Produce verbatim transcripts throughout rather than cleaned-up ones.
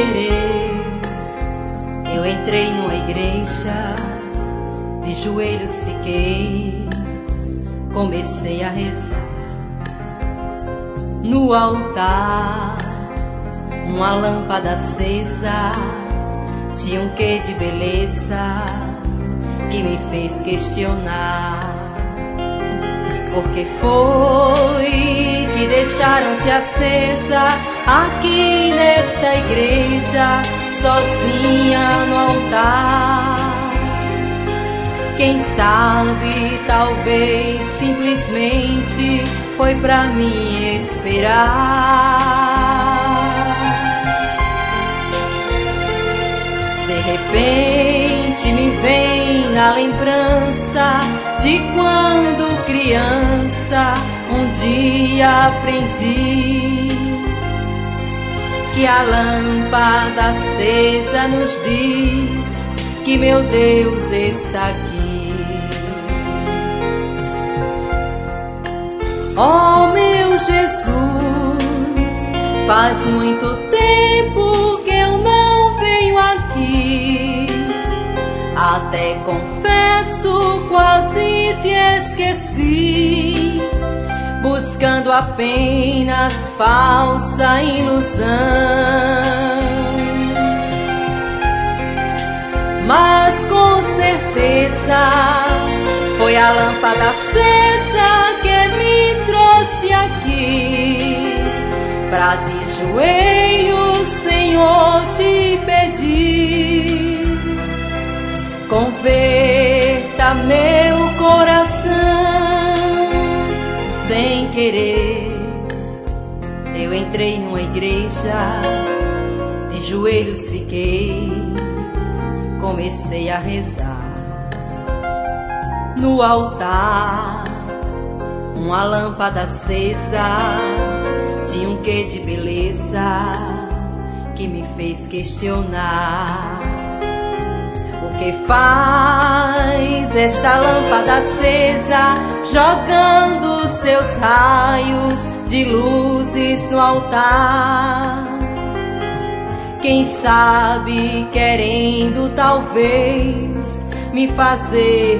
querer, eu entrei numa igreja, de joelhos fiquei, comecei a rezar. No altar, uma lâmpada acesa, tinha um quê de beleza que me fez questionar. Por que foi que deixaram-te acesa aqui nesta igreja, sozinha no altar? Quem sabe, talvez, simplesmente foi pra me esperar. De repente me vem na lembrança de quando criança um dia aprendi que a lâmpada acesa nos diz que meu Deus está aqui. Oh meu Jesus, faz muito tempo que eu não venho aqui. Até confesso, quase te esqueci, buscando apenas falsa ilusão. Mas com certeza foi a lâmpada acesa que me trouxe aqui, pra de joelhos, Senhor, te pedir. Converta meu coração. Sem querer, eu entrei numa igreja, de joelhos fiquei, comecei a rezar. No altar, uma lâmpada acesa, tinha um quê de beleza que me fez questionar. O que faz esta lâmpada acesa, jogando seus raios de luzes no altar? Quem sabe, querendo talvez me fazer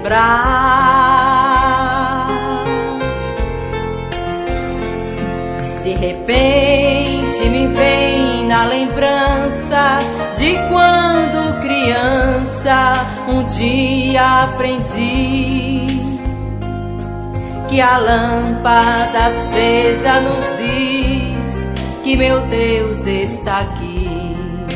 relembrar. De repente me vem na lembrança de quando criança um dia aprendi que a lâmpada acesa nos diz que meu Deus está aqui.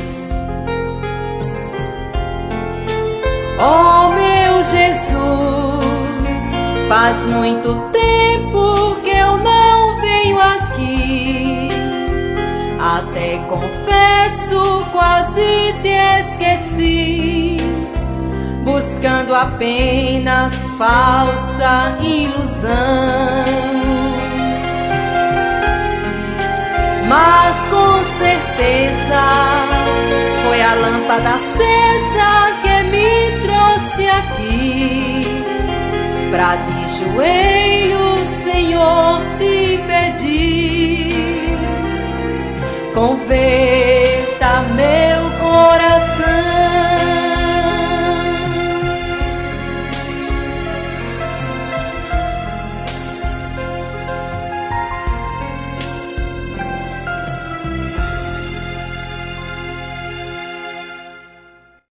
Oh meu Jesus, faz muito tempo que eu não venho aqui. Até confesso, quase te esqueci, buscando apenas falsa ilusão. Mas com certeza foi a lâmpada acesa que me trouxe aqui, pra de joelhos, Senhor, te pedir. Converta-me